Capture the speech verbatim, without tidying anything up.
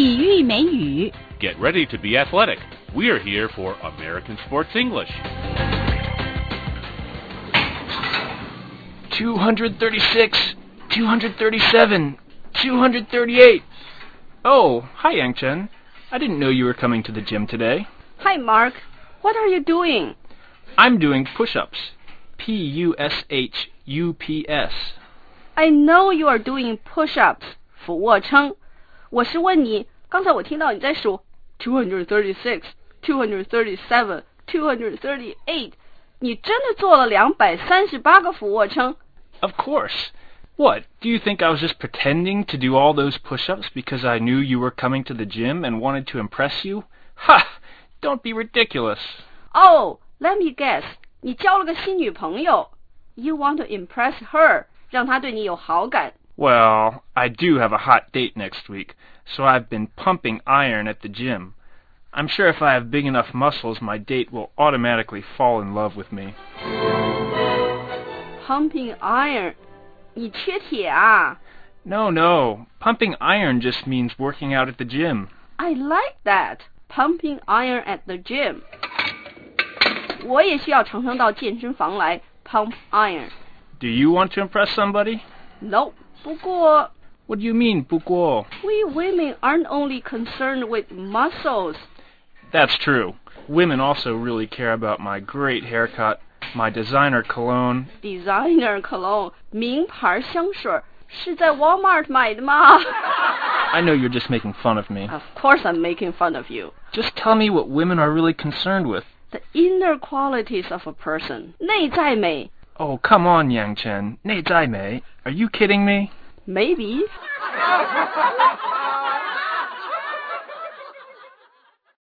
体育美语 Get ready to be athletic. We are here for American Sports English. two hundred thirty-six, two hundred thirty-seven, two hundred thirty-eight. Oh, hi, Yang Chen. I didn't know you were coming to the gym today. Hi, Mark. What are you doing? I'm doing push-ups. P U S H U P S. I know you are doing push-ups. 俯卧撑。我是问你，刚才我听到你在数 two hundred thirty-six, two hundred thirty-seven, two hundred thirty-eight. 你真的做了两百三十八个俯卧撑？ Of course. What, do you think I was just pretending to do all those push-ups because I knew you were coming to the gym and wanted to impress you? Ha! Don't be ridiculous. Oh, let me guess. 你交了个新女朋友。You want to impress her. 让她对你有好感。 Well, I do have a hot date next week, so I've been pumping iron at the gym. I'm sure if I have big enough muscles, my date will automatically fall in love with me. Pumping iron. 你缺铁啊 No, no. Pumping iron just means working out at the gym. I like that. Pumping iron at the gym. 我也需要常常到健身房来 pump iron. Do you want to impress somebody? No. 不过 What do you mean, 不过? We women aren't only concerned with muscles. That's true. Women also really care about my great haircut, my designer cologne. Designer cologne, 名牌香水，是在 Walmart 买的吗 I know you're just making fun of me. Of course I'm making fun of you. Just tell me what women are really concerned with. The inner qualities of a person. 内在美 Oh, come on, Yang Chen. 内在美? Are you kidding me? Maybe.